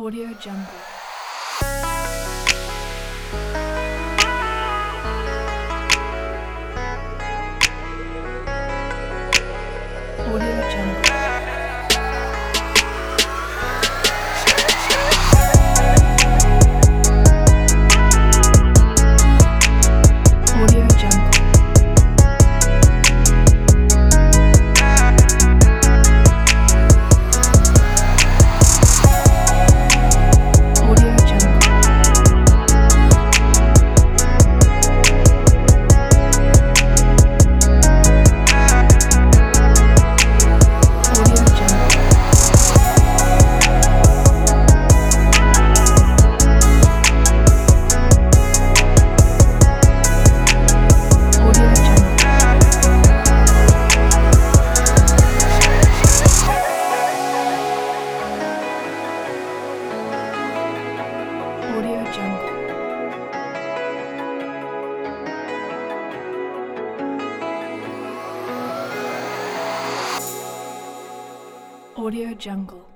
Audio Jungle. Audio Jungle. Audio Jungle. Audio Jungle. Audio Jungle. Audio Jungle. Audio Jungle. Audio Jungle.